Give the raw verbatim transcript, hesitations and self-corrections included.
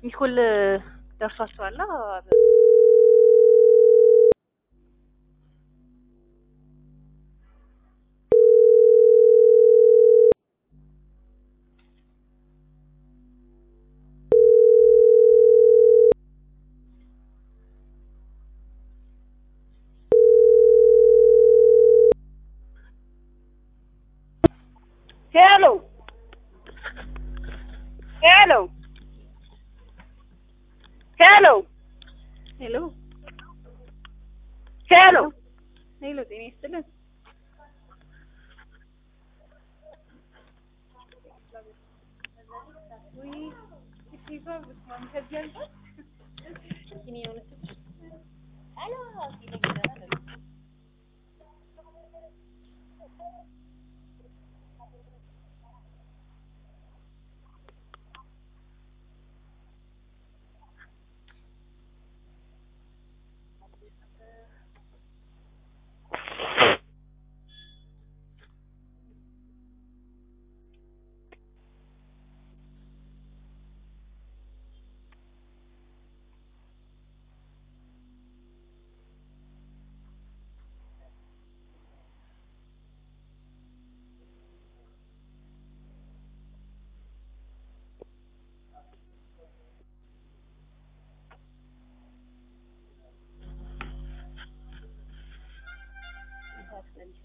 ሚስኮል ደርሷቸዋል። Hello. Hello. Hello. ሄሎ Hello. ሄሎ ጤና ይስጥልን። ወይ እሺ ባብስማን ከጀንታ እኔ የሆነች አላ ሲለኝ